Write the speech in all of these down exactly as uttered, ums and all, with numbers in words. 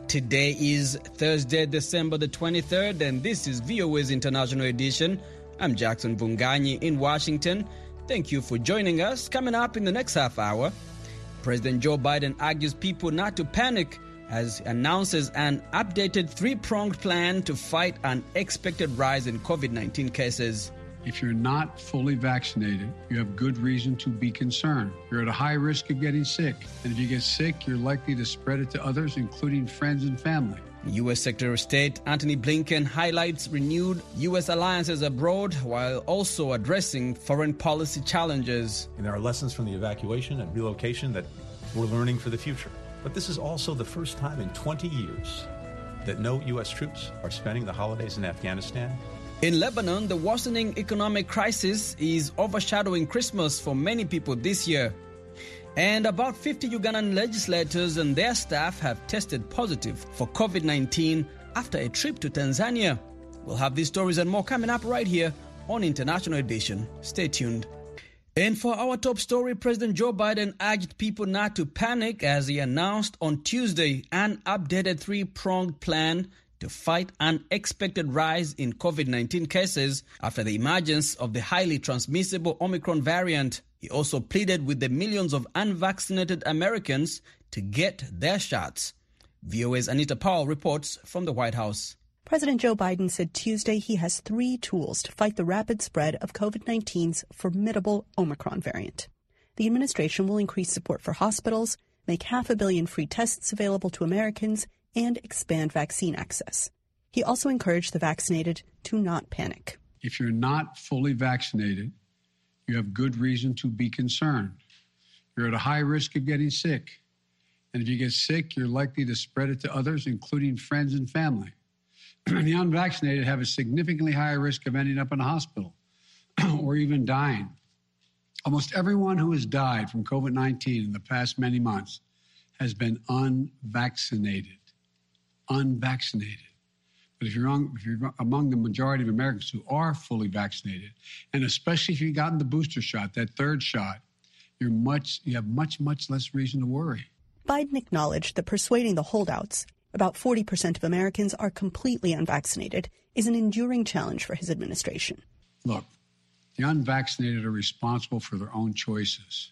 Today is Thursday, December the twenty-third, and this is V O A's International Edition. I'm Jackson Vunganyi in Washington. Thank you for joining us. Coming up in the next half hour, President Joe Biden argues people not to panic as he announces an updated three-pronged plan to fight an expected rise in COVID nineteen cases. If you're not fully vaccinated, you have good reason to be concerned. You're at a high risk of getting sick. And if you get sick, you're likely to spread it to others, including friends and family. U S Secretary of State Antony Blinken highlights renewed U S alliances abroad while also addressing foreign policy challenges. And there are lessons from the evacuation and relocation that we're learning for the future. But this is also the first time in twenty years that no U S troops are spending the holidays in Afghanistan. In Lebanon, the worsening economic crisis is overshadowing Christmas for many people this year. And about fifty Ugandan legislators and their staff have tested positive for COVID nineteen after a trip to Tanzania. We'll have these stories and more coming up right here on International Edition. Stay tuned. And for our top story, President Joe Biden urged people not to panic as he announced on Tuesday an updated three-pronged plan to fight an expected rise in COVID nineteen cases after the emergence of the highly transmissible Omicron variant. He also pleaded with the millions of unvaccinated Americans to get their shots. V O A's Anita Powell reports from the White House. President Joe Biden said Tuesday he has three tools to fight the rapid spread of COVID nineteen's formidable Omicron variant. The administration will increase support for hospitals, make half a billion free tests available to Americans, and expand vaccine access. He also encouraged the vaccinated to not panic. If you're not fully vaccinated, you have good reason to be concerned. You're at a high risk of getting sick. And if you get sick, you're likely to spread it to others, including friends and family. And the unvaccinated have a significantly higher risk of ending up in a hospital or even dying. Almost everyone who has died from COVID nineteen in the past many months has been unvaccinated. Unvaccinated. But if you're, on, if you're among the majority of Americans who are fully vaccinated, and especially if you've gotten the booster shot, that third shot, you're much, you have much, much less reason to worry. Biden acknowledged that persuading the holdouts, about forty percent of Americans are completely unvaccinated, is an enduring challenge for his administration. Look, the unvaccinated are responsible for their own choices.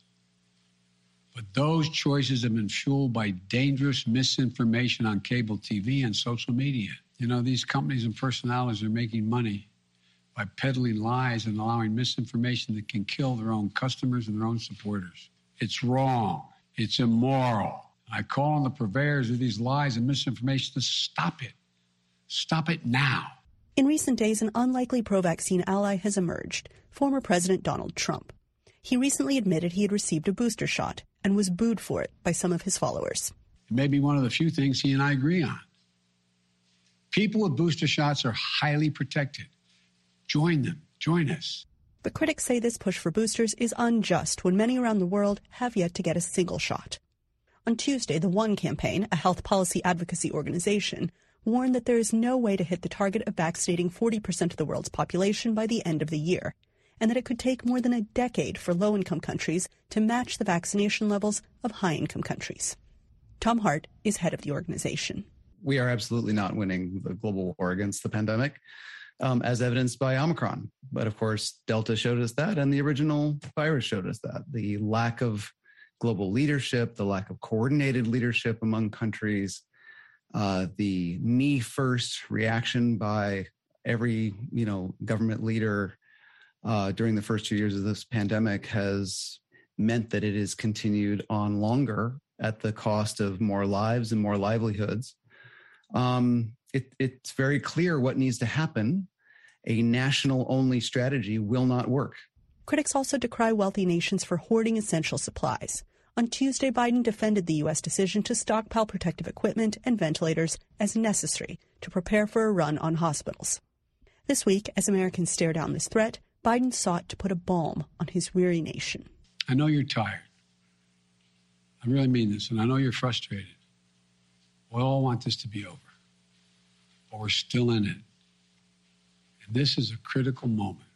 But those choices have been fueled by dangerous misinformation on cable T V and social media. You know, these companies and personalities are making money by peddling lies and allowing misinformation that can kill their own customers and their own supporters. It's wrong. It's immoral. I call on the purveyors of these lies and misinformation to stop it. Stop it now. In recent days, an unlikely pro-vaccine ally has emerged, former President Donald Trump. He recently admitted he had received a booster shot and was booed for it by some of his followers. It may be one of the few things he and I agree on. People with booster shots are highly protected. Join them. Join us. But critics say this push for boosters is unjust when many around the world have yet to get a single shot. On Tuesday, the One Campaign, a health policy advocacy organization, warned that there is no way to hit the target of vaccinating forty percent of the world's population by the end of the year, and that it could take more than a decade for low-income countries to match the vaccination levels of high-income countries. Tom Hart is head of the organization. We are absolutely not winning the global war against the pandemic, um, as evidenced by Omicron. But of course, Delta showed us that, and the original virus showed us that. The lack of global leadership, the lack of coordinated leadership among countries, uh, the me-first reaction by every, you know, government leader Uh, during the first two years of this pandemic has meant that it is continued on longer at the cost of more lives and more livelihoods. Um, it, it's very clear what needs to happen. A national-only strategy will not work. Critics also decry wealthy nations for hoarding essential supplies. On Tuesday, Biden defended the U S decision to stockpile protective equipment and ventilators as necessary to prepare for a run on hospitals. This week, as Americans stare down this threat, Biden sought to put a balm on his weary nation. I know you're tired. I really mean this, and I know you're frustrated. We all want this to be over, but we're still in it. And this is a critical moment.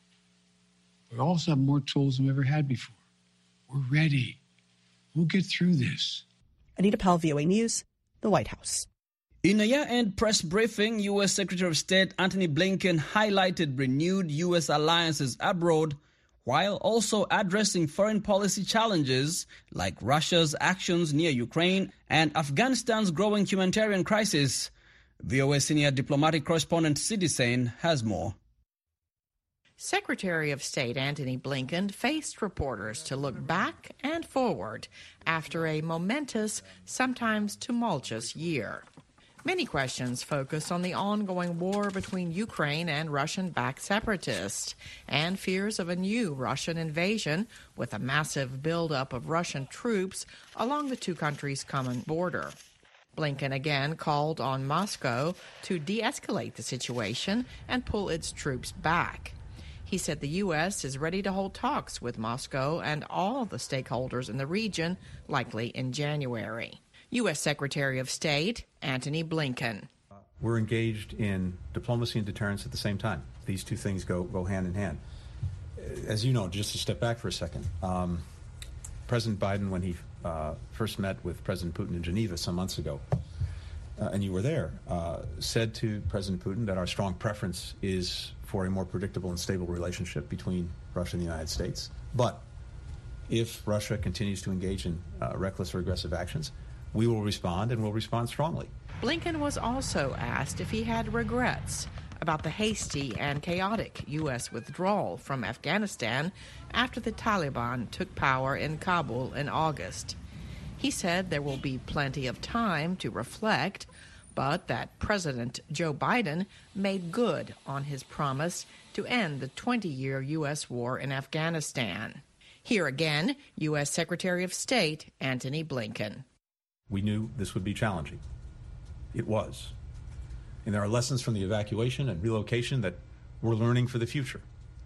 We also have more tools than we've ever had before. We're ready. We'll get through this. Anita Powell, V O A News, the White House. In a year-end press briefing, U S Secretary of State Antony Blinken highlighted renewed U S alliances abroad while also addressing foreign policy challenges like Russia's actions near Ukraine and Afghanistan's growing humanitarian crisis. V O A senior diplomatic correspondent Sidi Sain has more. Secretary of State Antony Blinken faced reporters to look back and forward after a momentous, sometimes tumultuous year. Many questions focus on the ongoing war between Ukraine and Russian-backed separatists and fears of a new Russian invasion with a massive buildup of Russian troops along the two countries' common border. Blinken again called on Moscow to de-escalate the situation and pull its troops back. He said the U S is ready to hold talks with Moscow and all the stakeholders in the region, likely in January. U S Secretary of State Antony Blinken. We're engaged in diplomacy and deterrence at the same time. These two things go, go hand in hand. As you know, just to step back for a second, um, President Biden, when he uh, first met with President Putin in Geneva some months ago, uh, and you were there, uh, said to President Putin that our strong preference is for a more predictable and stable relationship between Russia and the United States. But if Russia continues to engage in uh, reckless or aggressive actions, we will respond, and we'll respond strongly. Blinken was also asked if he had regrets about the hasty and chaotic U S withdrawal from Afghanistan after the Taliban took power in Kabul in August. He said there will be plenty of time to reflect, but that President Joe Biden made good on his promise to end the twenty-year U S war in Afghanistan. Here again, U S Secretary of State Antony Blinken. We knew this would be challenging. It was. And there are lessons from the evacuation and relocation that we're learning for the future.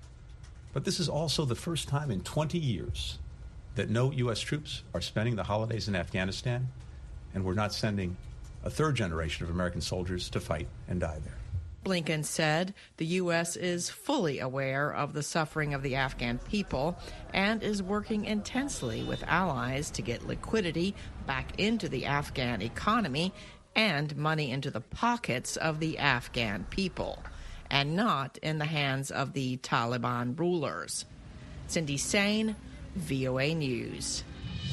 But this is also the first time in twenty years that no U S troops are spending the holidays in Afghanistan, and we're not sending a third generation of American soldiers to fight and die there. Blinken said the U S is fully aware of the suffering of the Afghan people and is working intensely with allies to get liquidity back into the Afghan economy and money into the pockets of the Afghan people, and not in the hands of the Taliban rulers. Cindy Sain, V O A News.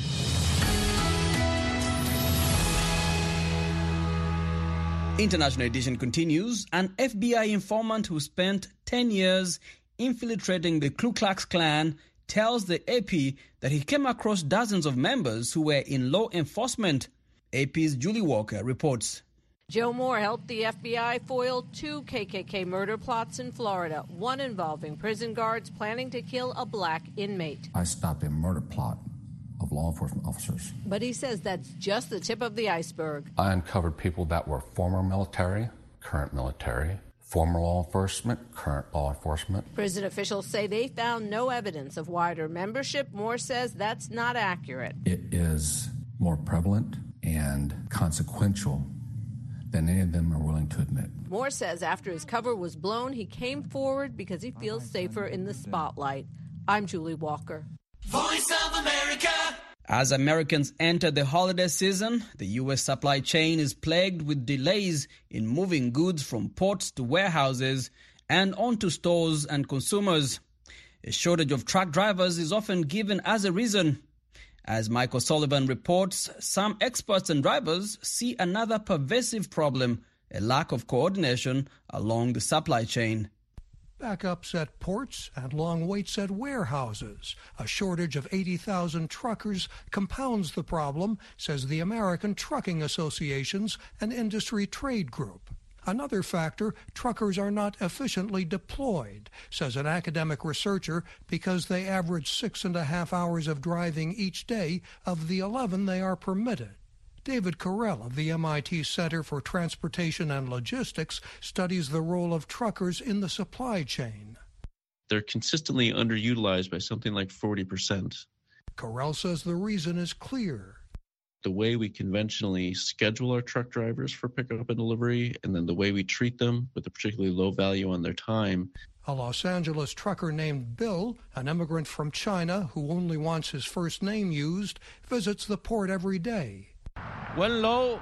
International edition continues. An F B I informant who spent ten years infiltrating the Ku Klux Klan tells the A P that he came across dozens of members who were in law enforcement. A P's Julie Walker reports. Joe Moore helped the F B I foil two K K K murder plots in Florida, one involving prison guards planning to kill a black inmate. I stopped a murder plot of law enforcement officers. But he says that's just the tip of the iceberg. I uncovered people that were former military, current military, former law enforcement, current law enforcement. Prison officials say they found no evidence of wider membership. Moore says that's not accurate. It is more prevalent and consequential than any of them are willing to admit. Moore says after his cover was blown, he came forward because he feels safer in the spotlight. I'm Julie Walker. Voice of America. As Americans enter the holiday season, the U S supply chain is plagued with delays in moving goods from ports to warehouses and onto stores and consumers. A shortage of truck drivers is often given as a reason. As Michael Sullivan reports, some experts and drivers see another pervasive problem, a lack of coordination along the supply chain. Backups at ports and long waits at warehouses. A shortage of eighty thousand truckers compounds the problem, says the American Trucking Associations, an industry trade group. Another factor, truckers are not efficiently deployed, says an academic researcher, because they average six and a half hours of driving each day of the eleven they are permitted. David Carell of the M I T Center for Transportation and Logistics studies the role of truckers in the supply chain. They're consistently underutilized by something like forty percent. Carell says the reason is clear. The way we conventionally schedule our truck drivers for pickup and delivery, and then the way we treat them with a particularly low value on their time. A Los Angeles trucker named Bill, an immigrant from China who only wants his first name used, visits the port every day. When low,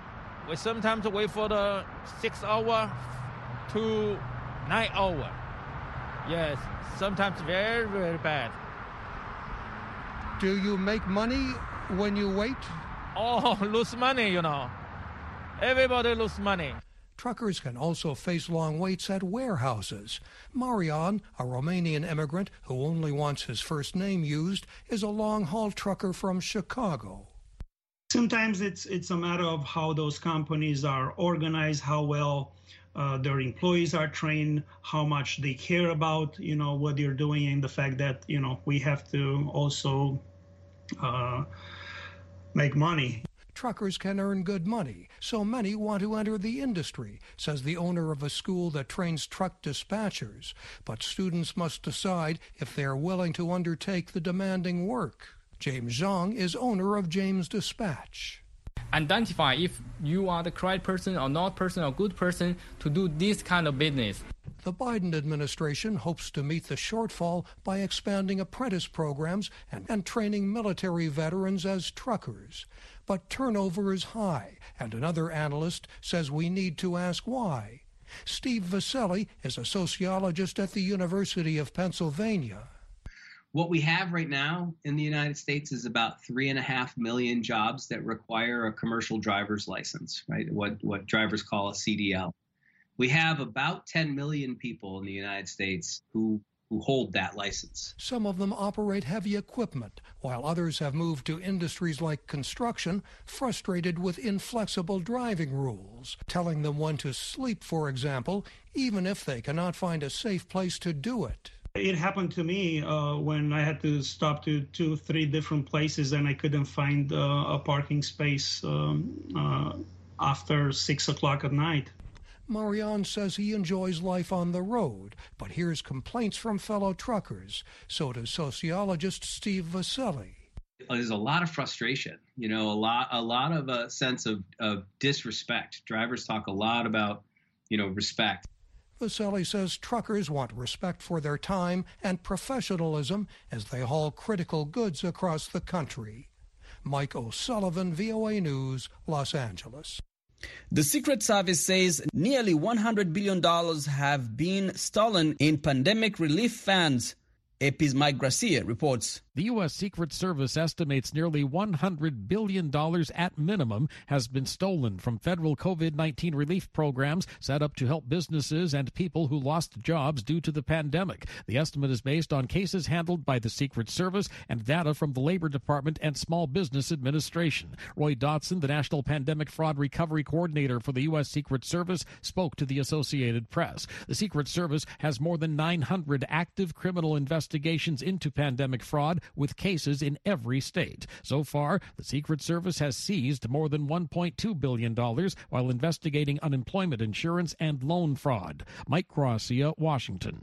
We sometimes wait for the six hour to nine hour. Yes, sometimes very, very bad. Do you make money when you wait? Oh, lose money, you know. Everybody lose money. Truckers can also face long waits at warehouses. Marian, a Romanian immigrant who only wants his first name used, is a long-haul trucker from Chicago. Sometimes it's it's a matter of how those companies are organized, how well uh, their employees are trained, how much they care about, you know, what they're doing, and the fact that, you know, we have to also uh, make money. Truckers can earn good money, so many want to enter the industry, says the owner of a school that trains truck dispatchers. But students must decide if they're willing to undertake the demanding work. James Zhang is owner of James Dispatch. Identify if you are the correct person or not person or good person to do this kind of business. The Biden administration hopes to meet the shortfall by expanding apprentice programs and, and training military veterans as truckers. But turnover is high, and another analyst says we need to ask why. Steve Vaselli is a sociologist at the University of Pennsylvania. What we have right now in the United States is about three and a half million jobs that require a commercial driver's license, right? What, what drivers call a C D L. We have about ten million people in the United States who, who hold that license. Some of them operate heavy equipment, while others have moved to industries like construction, frustrated with inflexible driving rules, telling them when to sleep, for example, even if they cannot find a safe place to do it. It happened to me uh, when I had to stop to two, three different places and I couldn't find uh, a parking space um, uh, after six o'clock at night. Marian says he enjoys life on the road, but hears complaints from fellow truckers. So does sociologist Steve Vaselli. There's a lot of frustration, you know, a lot, a lot of a sense of, of disrespect. Drivers talk a lot about, you know, respect. Vaselli says truckers want respect for their time and professionalism as they haul critical goods across the country. Mike O'Sullivan, V O A News, Los Angeles. The Secret Service says nearly one hundred billion dollars have been stolen in pandemic relief funds. A P's Mike Gracia reports. The U S. Secret Service estimates nearly one hundred billion dollars at minimum has been stolen from federal COVID nineteen relief programs set up to help businesses and people who lost jobs due to the pandemic. The estimate is based on cases handled by the Secret Service and data from the Labor Department and Small Business Administration. Roy Dotson, the National Pandemic Fraud Recovery Coordinator for the U S. Secret Service, spoke to the Associated Press. The Secret Service has more than nine hundred active criminal investigations into pandemic fraud, with cases in every state. So far, the Secret Service has seized more than one point two billion dollars while investigating unemployment insurance and loan fraud. Mike Gracia, Washington.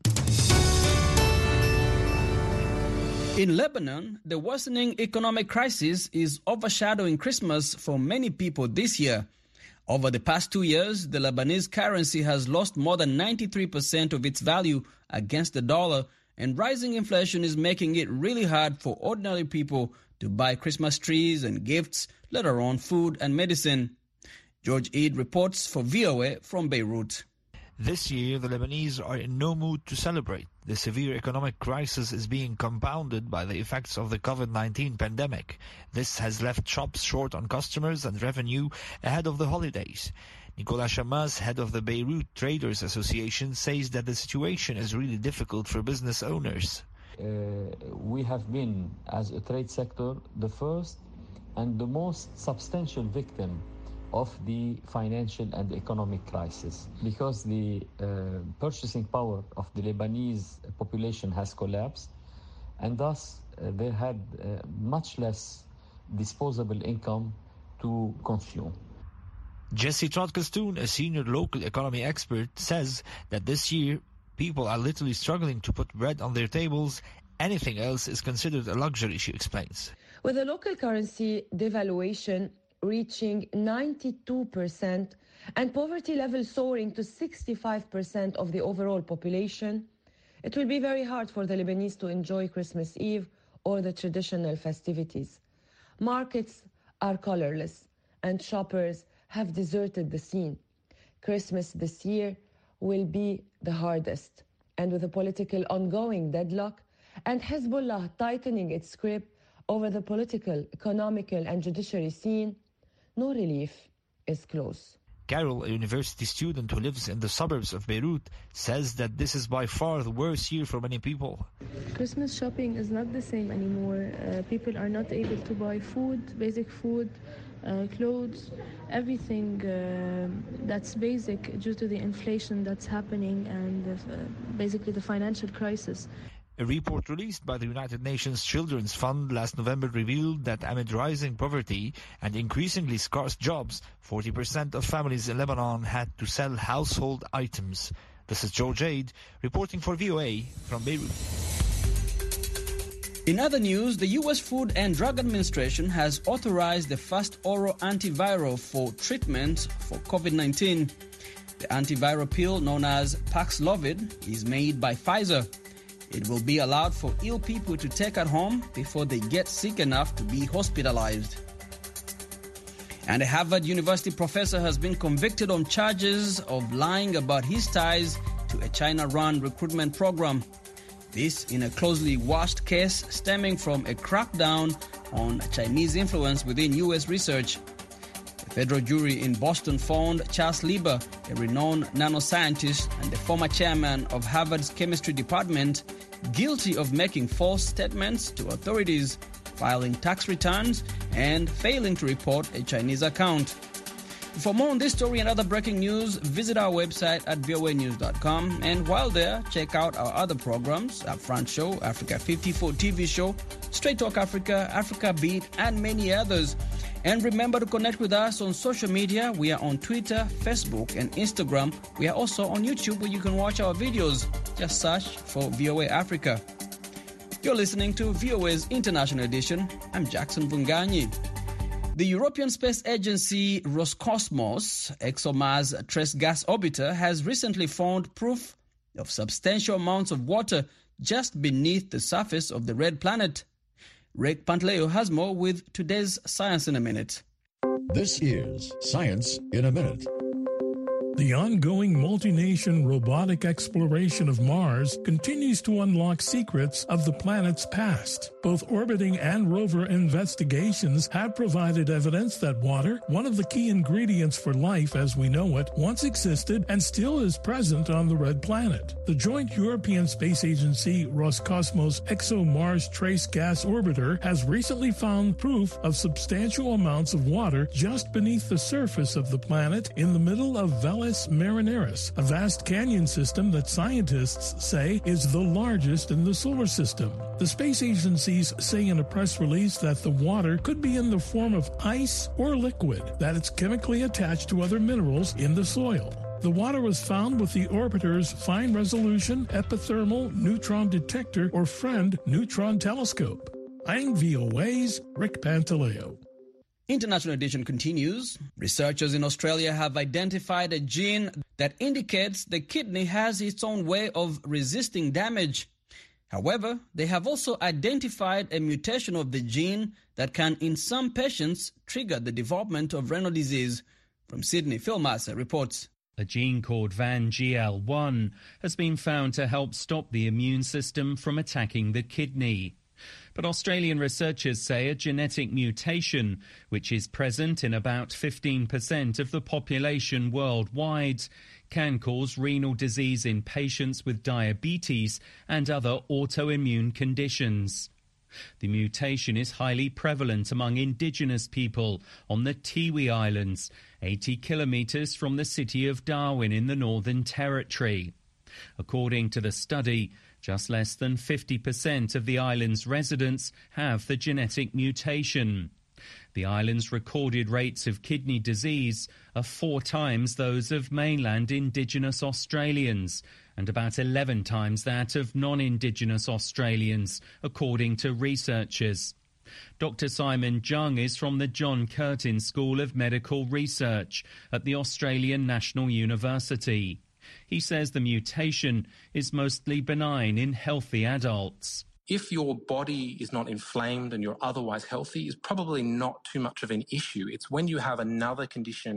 In Lebanon, the worsening economic crisis is overshadowing Christmas for many people this year. Over the past two years, the Lebanese currency has lost more than ninety-three percent of its value against the dollar, and rising inflation is making it really hard for ordinary people to buy Christmas trees and gifts, let alone food and medicine. George Eid reports for V O A from Beirut. This year, the Lebanese are in no mood to celebrate. The severe economic crisis is being compounded by the effects of the COVID nineteen pandemic. This has left shops short on customers and revenue ahead of the holidays. Nicolas Chamas, head of the Beirut Traders Association, says that the situation is really difficult for business owners. Uh, we have been, as a trade sector, the first and the most substantial victim of the financial and economic crisis, because the uh, purchasing power of the Lebanese population has collapsed, and thus uh, they had uh, much less disposable income to consume. Jesse Trotkastoon, a senior local economy expert, says that this year people are literally struggling to put bread on their tables. Anything else is considered a luxury, she explains. With the local currency devaluation reaching ninety-two percent and poverty level soaring to sixty-five percent of the overall population, it will be very hard for the Lebanese to enjoy Christmas Eve or the traditional festivities. Markets are colorless and shoppers have deserted the scene. Christmas this year will be the hardest, and with a political ongoing deadlock and Hezbollah tightening its grip over the political, economical, and judiciary scene, no relief is close. Carol, a university student who lives in the suburbs of Beirut, says that this is by far the worst year for many people. Christmas shopping is not the same anymore. Uh, people are not able to buy food, basic food, uh, clothes, everything uh, that's basic due to the inflation that's happening and uh, basically the financial crisis. A report released by the United Nations Children's Fund last November revealed that amid rising poverty and increasingly scarce jobs, forty percent of families in Lebanon had to sell household items. This is George Aid reporting for V O A from Beirut. In other news, the U S Food and Drug Administration has authorized the first oral antiviral for treatment for COVID nineteen. The antiviral pill known as Paxlovid is made by Pfizer. It will be allowed for ill people to take at home before they get sick enough to be hospitalized. And a Harvard University professor has been convicted on charges of lying about his ties to a China-run recruitment program. This in a closely watched case stemming from a crackdown on Chinese influence within U S research. A federal jury in Boston found Charles Lieber, a renowned nanoscientist and the former chairman of Harvard's chemistry department, guilty of making false statements to authorities, filing tax returns, and failing to report a Chinese account. For more on this story and other breaking news, visit our website at V O A news dot com. And while there, check out our other programs, our Front Show, Africa fifty-four T V Show, Straight Talk Africa, Africa Beat, and many others. And remember to connect with us on social media. We are on Twitter, Facebook, and Instagram. We are also on YouTube where you can watch our videos. Just search for V O A Africa. You're listening to V O A's International Edition. I'm Jackson Vunganyi. The European Space Agency Roscosmos, ExoMars Trace Gas Orbiter, has recently found proof of substantial amounts of water just beneath the surface of the red planet. Rick Pantleo has more with today's Science in a Minute. This is Science in a Minute. The ongoing multi-nation robotic exploration of Mars continues to unlock secrets of the planet's past. Both orbiting and rover investigations have provided evidence that water, one of the key ingredients for life as we know it, once existed and still is present on the red planet. The joint European Space Agency Roscosmos ExoMars Trace Gas Orbiter has recently found proof of substantial amounts of water just beneath the surface of the planet in the middle of Valles Marineris, a vast canyon system that scientists say is the largest in the solar system. The space agencies say in a press release that the water could be in the form of ice or liquid, that it's chemically attached to other minerals in the soil. The water was found with the orbiter's fine-resolution epithermal neutron detector or FRIEND neutron telescope. I'm V O A's Rick Pantaleo. International Edition continues. Researchers in Australia have identified a gene that indicates the kidney has its own way of resisting damage. However, they have also identified a mutation of the gene that can, in some patients, trigger the development of renal disease. From Sydney, Phil Massa reports. A gene called V A N G L one has been found to help stop the immune system from attacking the kidney. But Australian researchers say a genetic mutation, which is present in about fifteen percent of the population worldwide, can cause renal disease in patients with diabetes and other autoimmune conditions. The mutation is highly prevalent among indigenous people on the Tiwi Islands, eighty kilometres from the city of Darwin in the Northern Territory. According to the study, just less than fifty percent of the island's residents have the genetic mutation. The island's recorded rates of kidney disease are four times those of mainland indigenous Australians and about eleven times that of non-indigenous Australians, according to researchers. Doctor Simon Jung is from the John Curtin School of Medical Research at the Australian National University. He says the mutation is mostly benign in healthy adults. If your body is not inflamed and you're otherwise healthy, it's probably not too much of an issue. It's when you have another condition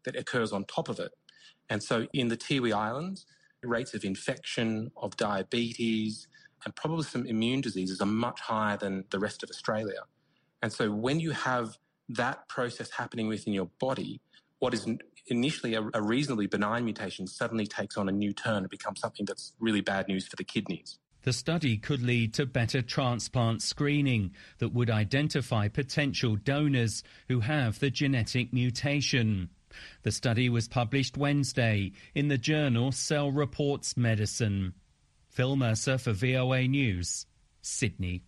that occurs on top of it. And so in the Tiwi Islands, rates of infection, of diabetes, and probably some immune diseases are much higher than the rest of Australia. And so when you have that process happening within your body, what is initially a, a reasonably benign mutation suddenly takes on a new turn and becomes something that's really bad news for the kidneys. The study could lead to better transplant screening that would identify potential donors who have the genetic mutation. The study was published Wednesday in the journal Cell Reports Medicine. Phil Mercer for V O A News, Sydney.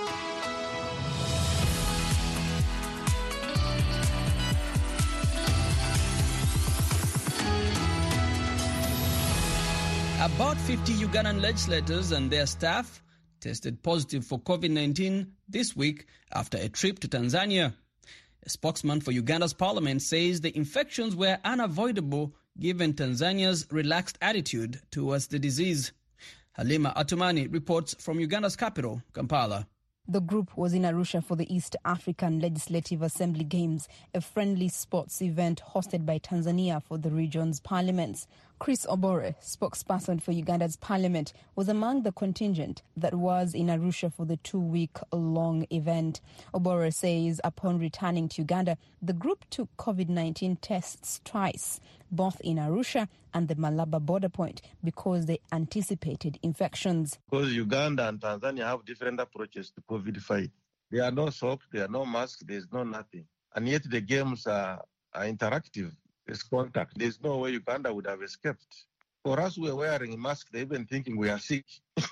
About fifty Ugandan legislators and their staff tested positive for COVID nineteen this week after a trip to Tanzania. A spokesman for Uganda's parliament says the infections were unavoidable given Tanzania's relaxed attitude towards the disease. Halima Atumani reports from Uganda's capital, Kampala. The group was in Arusha for the East African Legislative Assembly Games, a friendly sports event hosted by Tanzania for the region's parliaments. Chris Obore, spokesperson for Uganda's parliament, was among the contingent that was in Arusha for the two-week-long event. Obore says upon returning to Uganda, the group took COVID nineteen tests twice, both in Arusha and the Malaba border point, because they anticipated infections. Because Uganda and Tanzania have different approaches to COVID fight. There are no soap, there are no masks, there's no nothing. And yet the games are, are interactive. There's contact. There's no way Uganda would have escaped. For us, we're wearing a mask, they're even thinking we are sick.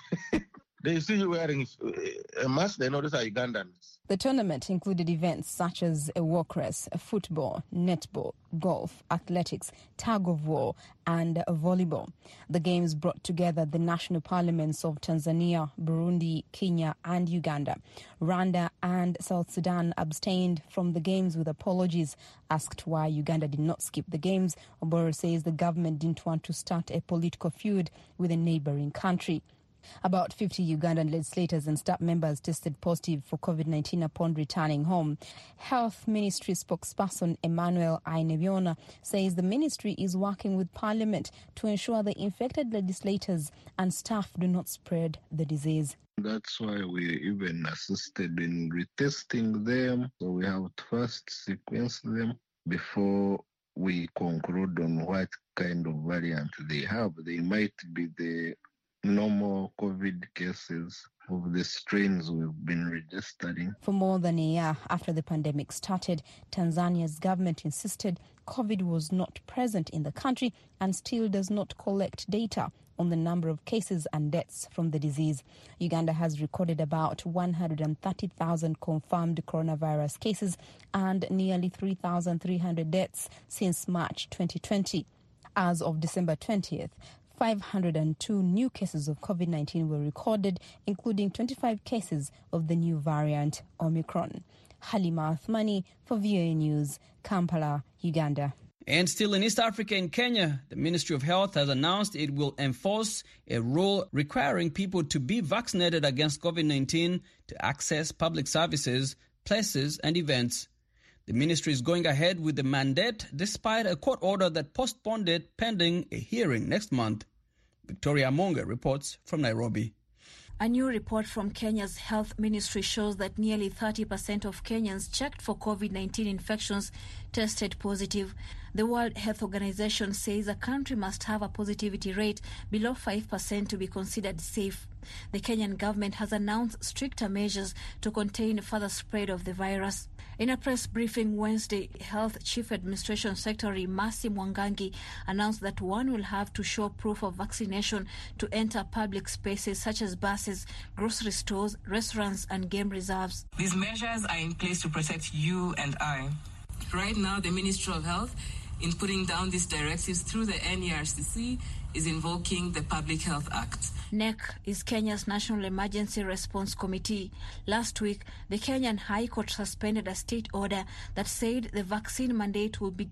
They see you wearing a mask, they know these are Ugandans. The tournament included events such as a walk race, a football, netball, golf, athletics, tug of war, and volleyball. The games brought together the national parliaments of Tanzania, Burundi, Kenya, and Uganda. Rwanda and South Sudan abstained from the games with apologies. Asked why Uganda did not skip the games, Oboro says the government didn't want to start a political feud with a neighboring country. About fifty Ugandan legislators and staff members tested positive for COVID nineteen upon returning home. Health Ministry spokesperson Emmanuel Ainebiona says the ministry is working with Parliament to ensure the infected legislators and staff do not spread the disease. That's why we even assisted in retesting them. So we have to first sequence them before we conclude on what kind of variant they have. They might be the normal COVID cases of the strains we've been registering. For more than a year after the pandemic started, Tanzania's government insisted COVID was not present in the country and still does not collect data on the number of cases and deaths from the disease. Uganda has recorded about one hundred thirty thousand confirmed coronavirus cases and nearly three thousand three hundred deaths since March twenty twenty. As of December twentieth, five hundred two new cases of COVID nineteen were recorded, including twenty-five cases of the new variant Omicron. Halima Athmani for V O A News, Kampala, Uganda. And still in East Africa and Kenya, the Ministry of Health has announced it will enforce a rule requiring people to be vaccinated against COVID nineteen to access public services, places and events. The ministry is going ahead with the mandate despite a court order that postponed it pending a hearing next month. Victoria Monge reports from Nairobi. A new report from Kenya's health ministry shows that nearly thirty percent of Kenyans checked for COVID nineteen infections tested positive. The World Health Organization says a country must have a positivity rate below five percent to be considered safe. The Kenyan government has announced stricter measures to contain further spread of the virus. In a press briefing Wednesday, Health Chief Administration Secretary Mercy Mwangangi announced that one will have to show proof of vaccination to enter public spaces such as buses, grocery stores, restaurants, and game reserves. These measures are in place to protect you and I. Right now, the Ministry of Health, in putting down these directives through the N E R C C, is invoking the Public Health Act. N E C is Kenya's National Emergency Response Committee. Last week, the Kenyan High Court suspended a state order that said the vaccine mandate will begin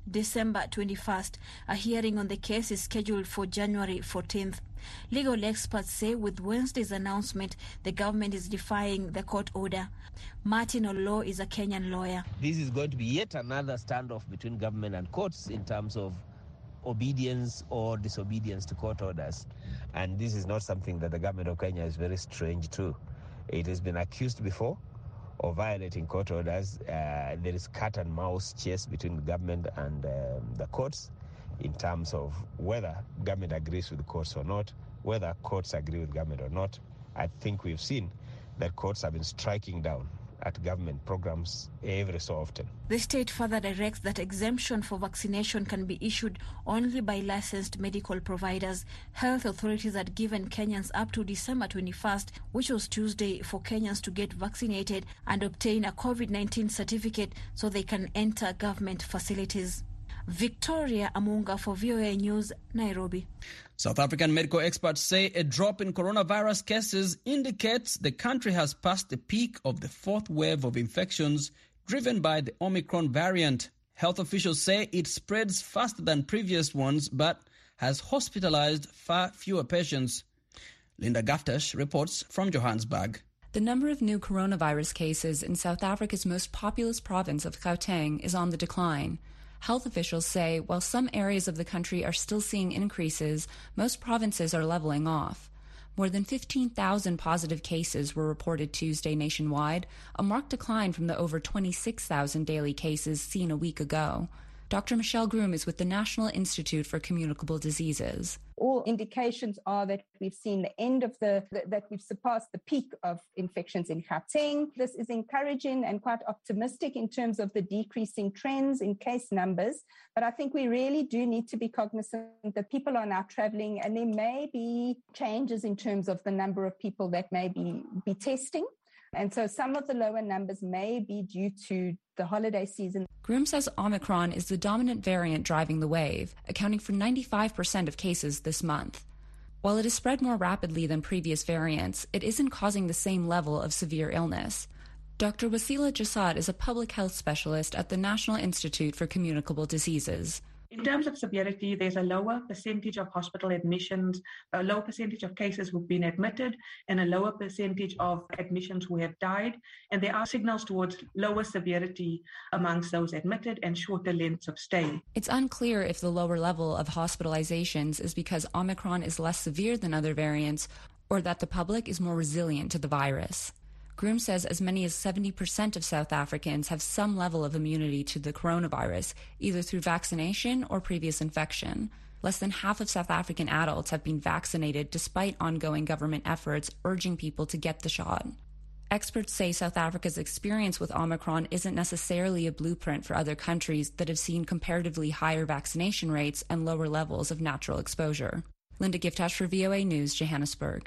December twenty-first. A hearing on the case is scheduled for January fourteenth. Legal experts say with Wednesday's announcement, the government is defying the court order. Martin Olo is a Kenyan lawyer. This is going to be yet another standoff between government and courts in terms of obedience or disobedience to court orders. And this is not something that the government of Kenya is very strange to. It has been accused before of violating court orders. Uh, there is cat and mouse chase between the government and um, the courts in terms of whether government agrees with the courts or not, whether courts agree with government or not. I think we've seen that courts have been striking down at government programs every so often. The state further directs that exemption for vaccination can be issued only by licensed medical providers. Health authorities had given Kenyans up to December twenty-first, which was Tuesday, for Kenyans to get vaccinated and obtain a COVID nineteen certificate so they can enter government facilities. Victoria Amunga for V O A News, Nairobi. South African medical experts say a drop in coronavirus cases indicates the country has passed the peak of the fourth wave of infections driven by the Omicron variant. Health officials say it spreads faster than previous ones but has hospitalized far fewer patients. Linda Gaftash reports from Johannesburg. The number of new coronavirus cases in South Africa's most populous province of Gauteng is on the decline. Health officials say while some areas of the country are still seeing increases, most provinces are leveling off. More than fifteen thousand positive cases were reported Tuesday nationwide, a marked decline from the over twenty-six thousand daily cases seen a week ago. Doctor Michelle Groom is with the National Institute for Communicable Diseases. All indications are that we've seen the end of the, the that we've surpassed the peak of infections in Gauteng. This is encouraging and quite optimistic in terms of the decreasing trends in case numbers. But I think we really do need to be cognizant that people are now traveling and there may be changes in terms of the number of people that may be, be testing. And so some of the lower numbers may be due to the holiday season. Groom says Omicron is the dominant variant driving the wave, accounting for ninety-five percent of cases this month. While it has spread more rapidly than previous variants, it isn't causing the same level of severe illness. Doctor Wasila Jasad is a public health specialist at the National Institute for Communicable Diseases. In terms of severity, there's a lower percentage of hospital admissions, a lower percentage of cases who've been admitted, and a lower percentage of admissions who have died. And there are signals towards lower severity amongst those admitted and shorter lengths of stay. It's unclear if the lower level of hospitalizations is because Omicron is less severe than other variants or that the public is more resilient to the virus. Groom says as many as seventy percent of South Africans have some level of immunity to the coronavirus, either through vaccination or previous infection. Less than half of South African adults have been vaccinated despite ongoing government efforts urging people to get the shot. Experts say South Africa's experience with Omicron isn't necessarily a blueprint for other countries that have seen comparatively higher vaccination rates and lower levels of natural exposure. Linda Giftash for V O A News, Johannesburg.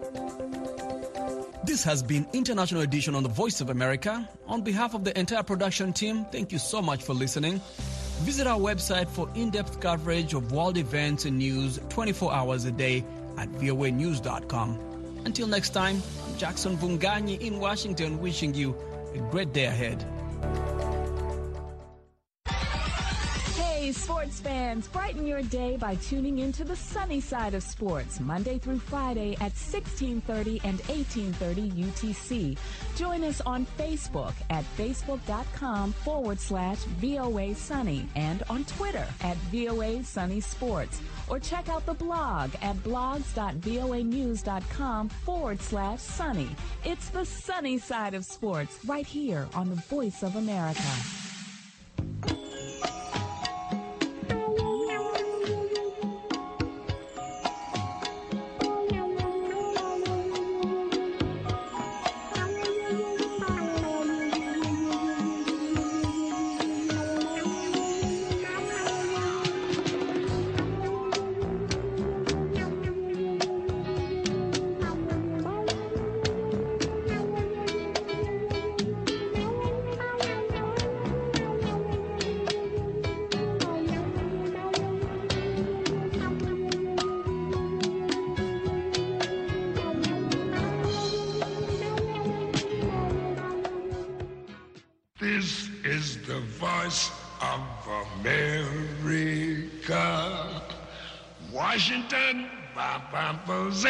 This has been International Edition on the Voice of America. On behalf of the entire production team, thank you so much for listening. Visit our website for in-depth coverage of world events and news twenty-four hours a day at V O A news dot com. Until next time, I'm Jackson Vunganyi in Washington wishing you a great day ahead. Sports fans, brighten your day by tuning into the sunny side of sports Monday through Friday at sixteen thirty and eighteen thirty U T C. Join us on Facebook at facebook.com forward slash VOA Sunny and on Twitter at VOA Sunny Sports. Or check out the blog at blogs.voanews.com forward slash sunny. It's the sunny side of sports right here on the Voice of America. This is the Voice of America. Washington,